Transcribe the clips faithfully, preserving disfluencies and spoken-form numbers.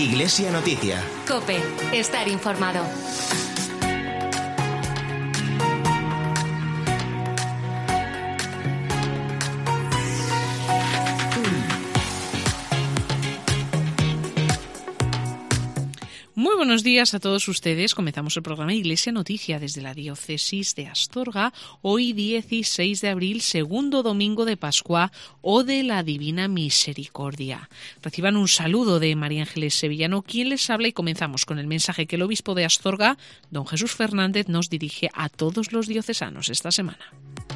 Iglesia Noticia. COPE. Estar informado. Muy buenos días a todos ustedes. Comenzamos el programa Iglesia Noticia desde la diócesis de Astorga. Hoy dieciséis de abril, segundo domingo de Pascua o de la Divina Misericordia. Reciban un saludo de María Ángeles Sevillano, quien les habla, y comenzamos con el mensaje que el obispo de Astorga, don Jesús Fernández, nos dirige a todos los diocesanos esta semana.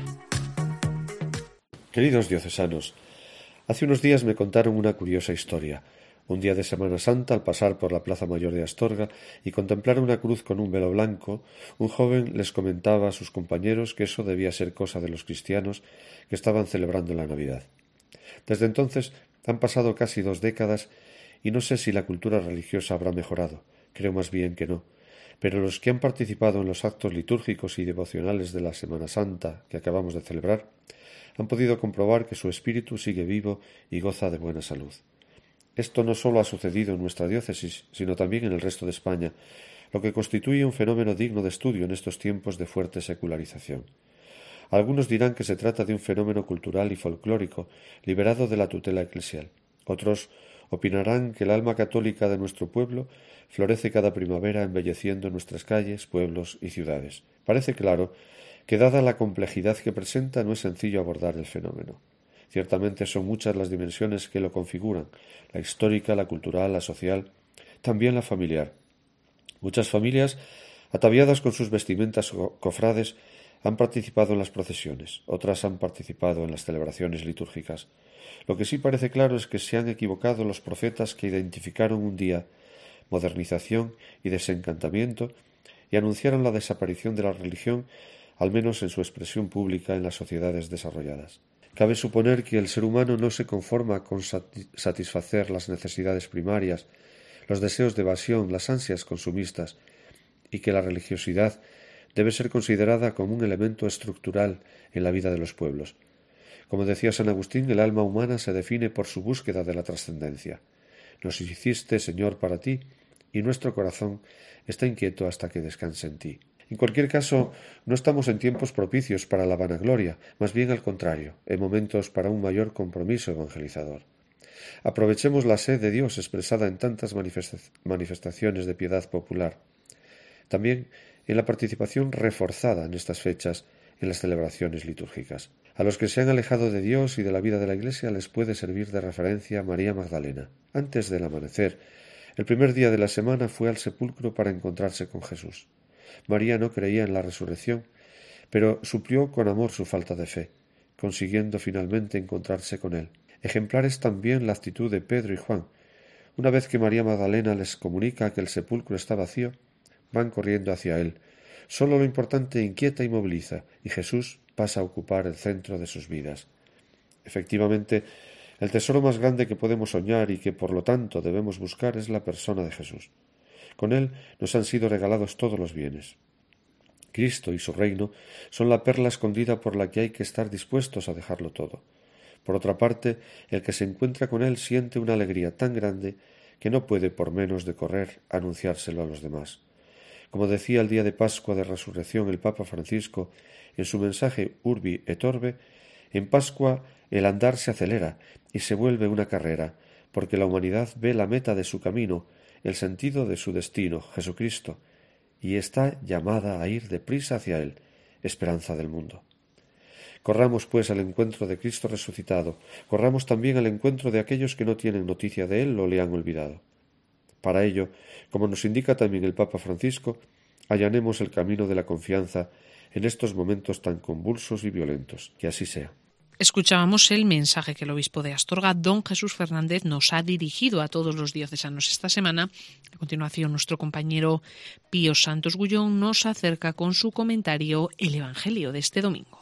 Queridos diocesanos, hace unos días me contaron una curiosa historia. Un día de Semana Santa, al pasar por la Plaza Mayor de Astorga y contemplar una cruz con un velo blanco, un joven les comentaba a sus compañeros que eso debía ser cosa de los cristianos que estaban celebrando la Navidad. Desde entonces han pasado casi dos décadas y no sé si la cultura religiosa habrá mejorado, creo más bien que no, pero los que han participado en los actos litúrgicos y devocionales de la Semana Santa que acabamos de celebrar han podido comprobar que su espíritu sigue vivo y goza de buena salud. Esto no solo ha sucedido en nuestra diócesis, sino también en el resto de España, lo que constituye un fenómeno digno de estudio en estos tiempos de fuerte secularización. Algunos dirán que se trata de un fenómeno cultural y folclórico, liberado de la tutela eclesial. Otros opinarán que el alma católica de nuestro pueblo florece cada primavera embelleciendo nuestras calles, pueblos y ciudades. Parece claro que, dada la complejidad que presenta, no es sencillo abordar el fenómeno. Ciertamente son muchas las dimensiones que lo configuran, la histórica, la cultural, la social, también la familiar. Muchas familias, ataviadas con sus vestimentas cofrades, han participado en las procesiones, otras han participado en las celebraciones litúrgicas. Lo que sí parece claro es que se han equivocado los profetas que identificaron un día modernización y desencantamiento y anunciaron la desaparición de la religión, al menos en su expresión pública en las sociedades desarrolladas. Cabe suponer que el ser humano no se conforma con satisfacer las necesidades primarias, los deseos de evasión, las ansias consumistas, y que la religiosidad debe ser considerada como un elemento estructural en la vida de los pueblos. Como decía San Agustín, el alma humana se define por su búsqueda de la trascendencia. Nos hiciste, Señor, para ti, y nuestro corazón está inquieto hasta que descanse en ti. En cualquier caso, no estamos en tiempos propicios para la vanagloria, más bien al contrario, en momentos para un mayor compromiso evangelizador. Aprovechemos la sed de Dios expresada en tantas manifestaciones de piedad popular. También en la participación reforzada en estas fechas en las celebraciones litúrgicas. A los que se han alejado de Dios y de la vida de la Iglesia les puede servir de referencia María Magdalena. Antes del amanecer, el primer día de la semana fue al sepulcro para encontrarse con Jesús. María no creía en la resurrección, pero suplió con amor su falta de fe, consiguiendo finalmente encontrarse con él. Ejemplar es también la actitud de Pedro y Juan. Una vez que María Magdalena les comunica que el sepulcro está vacío, van corriendo hacia él. Solo lo importante inquieta y moviliza, y Jesús pasa a ocupar el centro de sus vidas. Efectivamente, el tesoro más grande que podemos soñar y que por lo tanto debemos buscar es la persona de Jesús. Con él nos han sido regalados todos los bienes. Cristo y su reino son la perla escondida por la que hay que estar dispuestos a dejarlo todo. Por otra parte, el que se encuentra con él siente una alegría tan grande que no puede por menos de correr a anunciárselo a los demás. Como decía el día de Pascua de Resurrección el Papa Francisco en su mensaje Urbi et Orbe, en Pascua el andar se acelera y se vuelve una carrera, porque la humanidad ve la meta de su camino, el sentido de su destino, Jesucristo, y está llamada a ir deprisa hacia él, esperanza del mundo. Corramos, pues, al encuentro de Cristo resucitado, corramos también al encuentro de aquellos que no tienen noticia de él o le han olvidado. Para ello, como nos indica también el Papa Francisco, allanemos el camino de la confianza en estos momentos tan convulsos y violentos. Que así sea. Escuchábamos el mensaje que el obispo de Astorga, don Jesús Fernández, nos ha dirigido a todos los diocesanos esta semana. A continuación, nuestro compañero Pío Santos Gullón nos acerca con su comentario el Evangelio de este domingo.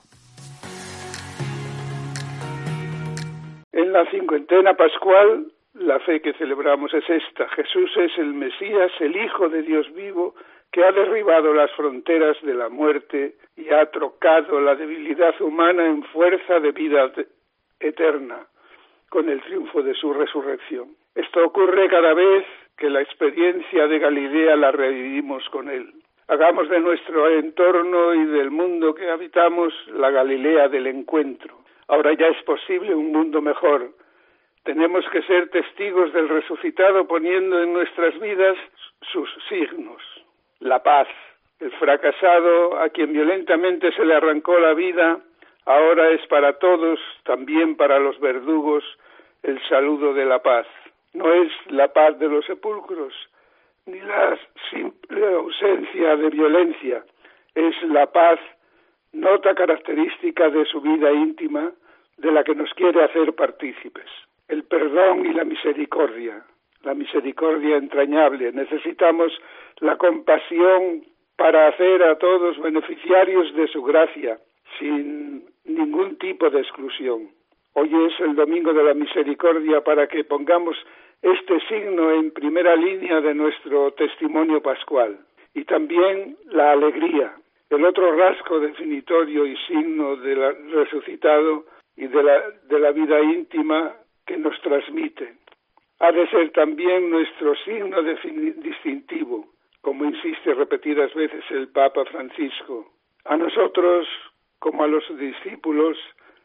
En la cincuentena pascual, la fe que celebramos es esta: Jesús es el Mesías, el Hijo de Dios vivo, que ha derribado las fronteras de la muerte y ha trocado la debilidad humana en fuerza de vida eterna, con el triunfo de su resurrección. Esto ocurre cada vez que la experiencia de Galilea la revivimos con él. Hagamos de nuestro entorno y del mundo que habitamos la Galilea del encuentro. Ahora ya es posible un mundo mejor. Tenemos que ser testigos del resucitado poniendo en nuestras vidas sus signos. La paz. El fracasado a quien violentamente se le arrancó la vida, ahora es para todos, también para los verdugos, el saludo de la paz. No es la paz de los sepulcros, ni la simple ausencia de violencia. Es la paz, nota característica de su vida íntima, de la que nos quiere hacer partícipes. El perdón y la misericordia, la misericordia entrañable. Necesitamos la compasión para hacer a todos beneficiarios de su gracia, sin ningún tipo de exclusión. Hoy es el Domingo de la Misericordia para que pongamos este signo en primera línea de nuestro testimonio pascual. Y también la alegría, el otro rasgo definitorio y signo del resucitado y de la, de la vida íntima que nos transmite. Ha de ser también nuestro signo distintivo, como insiste repetidas veces el Papa Francisco. A nosotros, como a los discípulos,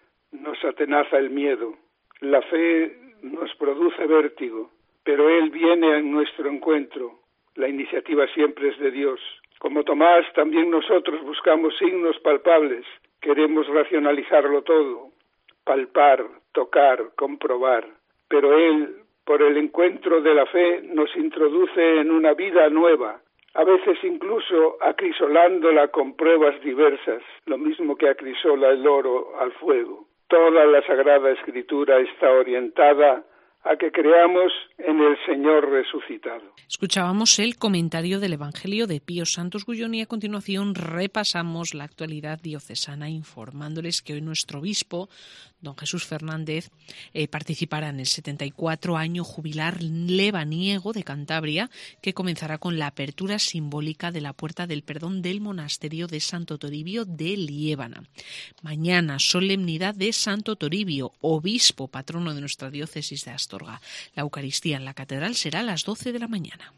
nos atenaza el miedo. La fe nos produce vértigo, pero Él viene en nuestro encuentro. La iniciativa siempre es de Dios. Como Tomás, también nosotros buscamos signos palpables. Queremos racionalizarlo todo, palpar, tocar, comprobar. Pero Él, por el encuentro de la fe, nos introduce en una vida nueva, a veces incluso acrisolándola con pruebas diversas, lo mismo que acrisola el oro al fuego. Toda la Sagrada Escritura está orientada a que creamos en el Señor resucitado. Escuchábamos el comentario del Evangelio de Pío Santos Gullón y a continuación repasamos la actualidad diocesana informándoles que hoy nuestro obispo, don Jesús Fernández, eh, participará en el setenta y cuatro año jubilar lebaniego de Cantabria, que comenzará con la apertura simbólica de la Puerta del Perdón del monasterio de Santo Toribio de Liébana. Mañana, solemnidad de Santo Toribio, obispo patrono de nuestra diócesis de Astorga. La Eucaristía en la catedral será a las doce de la mañana.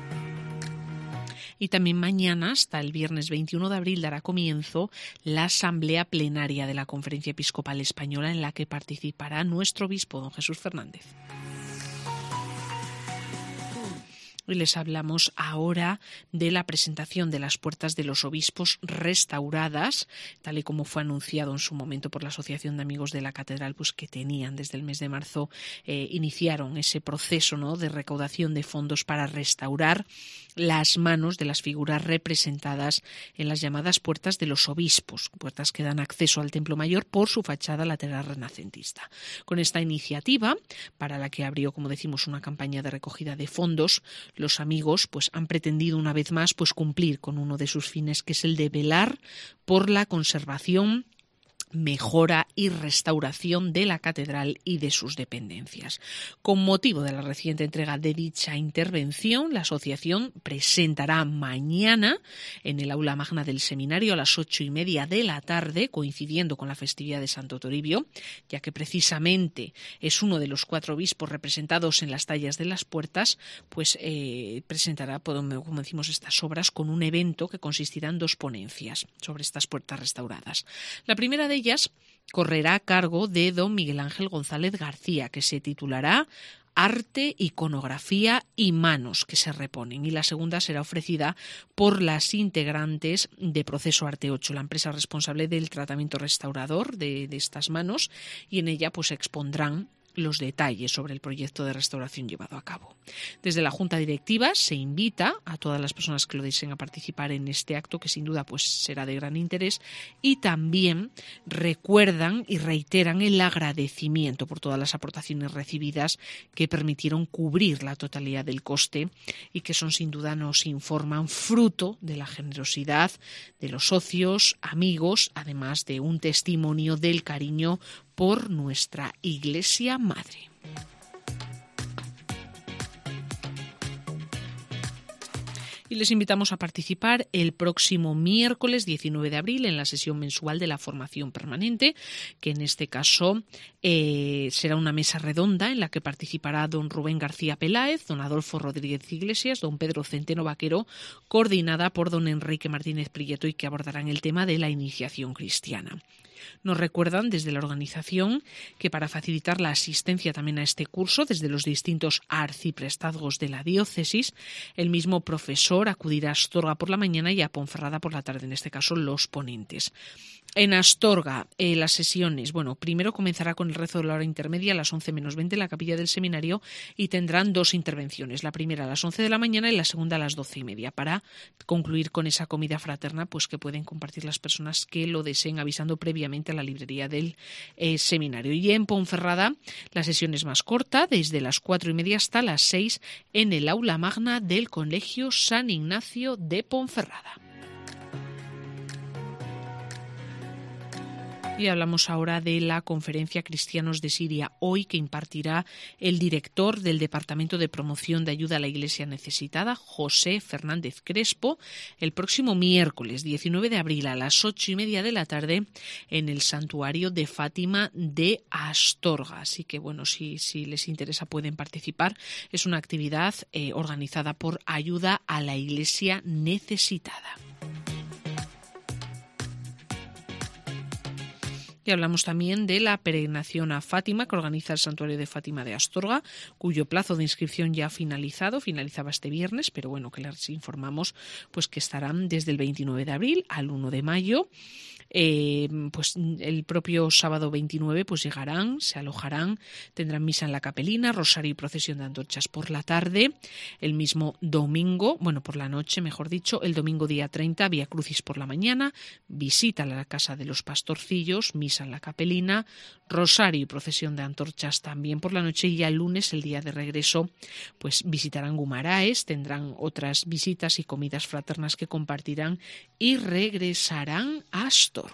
Y también mañana, hasta el viernes veintiuno de abril, dará comienzo la asamblea plenaria de la Conferencia Episcopal Española, en la que participará nuestro obispo, don Jesús Fernández. Hoy les hablamos ahora de la presentación de las puertas de los obispos restauradas, tal y como fue anunciado en su momento por la Asociación de Amigos de la Catedral, pues que tenían desde el mes de marzo, eh, iniciaron ese proceso, ¿no?, de recaudación de fondos para restaurar las manos de las figuras representadas en las llamadas puertas de los obispos, puertas que dan acceso al Templo Mayor por su fachada lateral renacentista. Con esta iniciativa, para la que abrió, como decimos, una campaña de recogida de fondos, los amigos pues han pretendido una vez más pues cumplir con uno de sus fines, que es el de velar por la conservación, mejora y restauración de la catedral y de sus dependencias. Con motivo de la reciente entrega de dicha intervención, la asociación presentará mañana en el aula magna del seminario a las ocho y media de la tarde, coincidiendo con la festividad de Santo Toribio, ya que precisamente es uno de los cuatro obispos representados en las tallas de las puertas, pues eh, presentará, como decimos, estas obras con un evento que consistirá en dos ponencias sobre estas puertas restauradas. La primera de ellas correrá a cargo de don Miguel Ángel González García, que se titulará Arte, Iconografía y Manos que se reponen, y la segunda será ofrecida por las integrantes de Proceso Arte ocho, la empresa responsable del tratamiento restaurador de, de estas manos, y en ella pues expondrán los detalles sobre el proyecto de restauración llevado a cabo. Desde la Junta Directiva se invita a todas las personas que lo deseen a participar en este acto, que sin duda pues será de gran interés, y también recuerdan y reiteran el agradecimiento por todas las aportaciones recibidas que permitieron cubrir la totalidad del coste y que son, sin duda, nos informan, fruto de la generosidad de los socios, amigos, además de un testimonio del cariño por nuestra Iglesia Madre. Y les invitamos a participar el próximo miércoles diecinueve de abril en la sesión mensual de la formación permanente, que en este caso eh, será una mesa redonda en la que participará don Rubén García Peláez, don Adolfo Rodríguez Iglesias, don Pedro Centeno Vaquero, coordinada por don Enrique Martínez Prieto, y que abordarán el tema de la iniciación cristiana. Nos recuerdan desde la organización que para facilitar la asistencia también a este curso desde los distintos arciprestazgos de la diócesis, el mismo profesor acudirá a Astorga por la mañana y a Ponferrada por la tarde, en este caso los ponentes. En Astorga, eh, las sesiones, bueno, primero comenzará con el rezo de la hora intermedia a las once menos veinte en la capilla del seminario y tendrán dos intervenciones, la primera a las once de la mañana y la segunda a las doce y media, para concluir con esa comida fraterna pues que pueden compartir las personas que lo deseen, avisando previamente a la librería del eh, seminario. Y en Ponferrada la sesión es más corta, desde las cuatro y media hasta las seis en el aula magna del Colegio San Ignacio de Ponferrada. Y hablamos ahora de la conferencia Cristianos de Siria hoy, que impartirá el director del Departamento de Promoción de Ayuda a la Iglesia Necesitada, José Fernández Crespo, el próximo miércoles diecinueve de abril a las ocho y media de la tarde en el Santuario de Fátima de Astorga. Así que, bueno, si, si les interesa pueden participar. Es una actividad eh, organizada por Ayuda a la Iglesia Necesitada. Y hablamos también de la peregrinación a Fátima que organiza el Santuario de Fátima de Astorga, cuyo plazo de inscripción ya ha finalizado, finalizaba este viernes, pero bueno, que les informamos pues que estarán desde el veintinueve de abril al uno de mayo. Eh, pues el propio sábado veintinueve pues llegarán, se alojarán, tendrán misa en la capelina, rosario y procesión de antorchas por la tarde. El mismo domingo, bueno, por la noche, mejor dicho, el domingo día treinta, Vía Crucis por la mañana, visita a la casa de los pastorcillos, misa en la capelina, rosario y procesión de antorchas también por la noche, y ya el lunes, el día de regreso, pues visitarán Gumaraes, tendrán otras visitas y comidas fraternas que compartirán y regresarán a Astorga.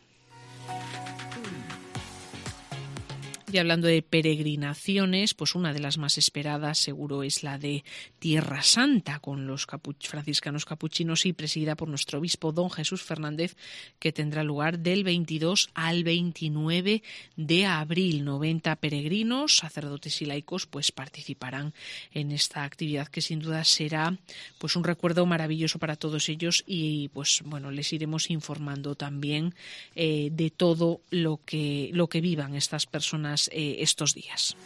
Y hablando de peregrinaciones, pues una de las más esperadas seguro es la de Tierra Santa, con los capuch- franciscanos capuchinos y presidida por nuestro obispo don Jesús Fernández, que tendrá lugar del veintidós al veintinueve de abril. noventa peregrinos, sacerdotes y laicos pues participarán en esta actividad, que sin duda será pues un recuerdo maravilloso para todos ellos, y pues bueno, les iremos informando también eh, de todo lo que, lo que vivan estas personas Eh, estos días.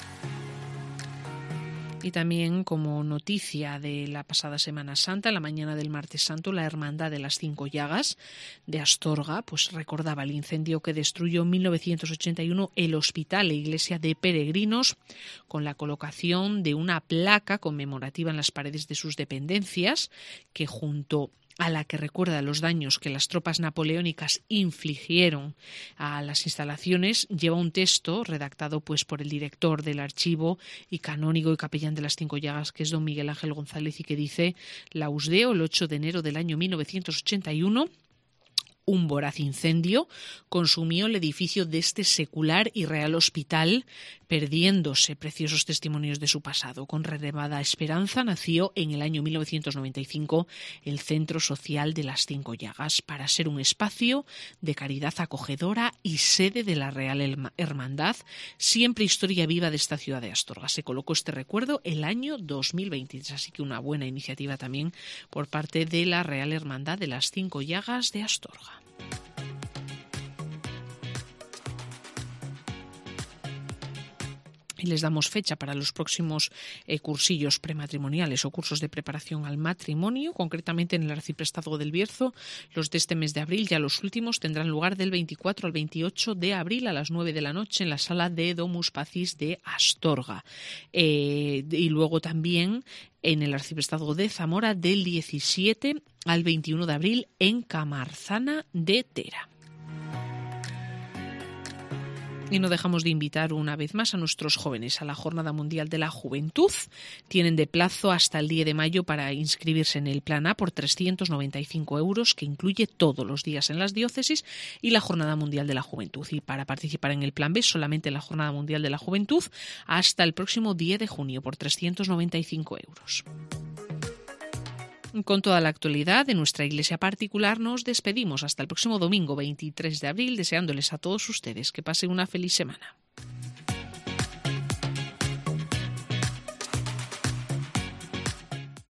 Y también, como noticia de la pasada Semana Santa, la mañana del Martes Santo, la Hermandad de las Cinco Llagas de Astorga pues recordaba el incendio que destruyó en mil novecientos ochenta y uno el hospital e iglesia de peregrinos, con la colocación de una placa conmemorativa en las paredes de sus dependencias, que junto a la que recuerda los daños que las tropas napoleónicas infligieron a las instalaciones, lleva un texto redactado pues por el director del archivo y canónigo y capellán de las Cinco Llagas, que es don Miguel Ángel González, y que dice: Lausdeo, el ocho de enero del año mil novecientos ochenta y uno, un voraz incendio consumió el edificio de este secular y real hospital, perdiéndose preciosos testimonios de su pasado. Con renovada esperanza nació en el año mil novecientos noventa y cinco el Centro Social de las Cinco Llagas, para ser un espacio de caridad acogedora y sede de la Real Hermandad, siempre historia viva de esta ciudad de Astorga. Se colocó este recuerdo el año dos mil veintitrés, así que una buena iniciativa también por parte de la Real Hermandad de las Cinco Llagas de Astorga. Y les damos fecha para los próximos eh, cursillos prematrimoniales o cursos de preparación al matrimonio, concretamente en el Arciprestazgo del Bierzo. Los de este mes de abril, ya los últimos, tendrán lugar del veinticuatro al veintiocho de abril a las nueve de la noche en la sala de Domus Pacis de Astorga. Eh, y luego también en el Arciprestazgo de Zamora del diecisiete al veintiuno de abril en Camarzana de Tera. Y no dejamos de invitar una vez más a nuestros jóvenes a la Jornada Mundial de la Juventud. Tienen de plazo hasta el diez de mayo para inscribirse en el Plan A por trescientos noventa y cinco euros, que incluye todos los días en las diócesis y la Jornada Mundial de la Juventud. Y para participar en el Plan B, solamente en la Jornada Mundial de la Juventud, hasta el próximo diez de junio por trescientos noventa y cinco euros. Con toda la actualidad de nuestra iglesia particular nos despedimos hasta el próximo domingo veintitrés de abril, deseándoles a todos ustedes que pasen una feliz semana.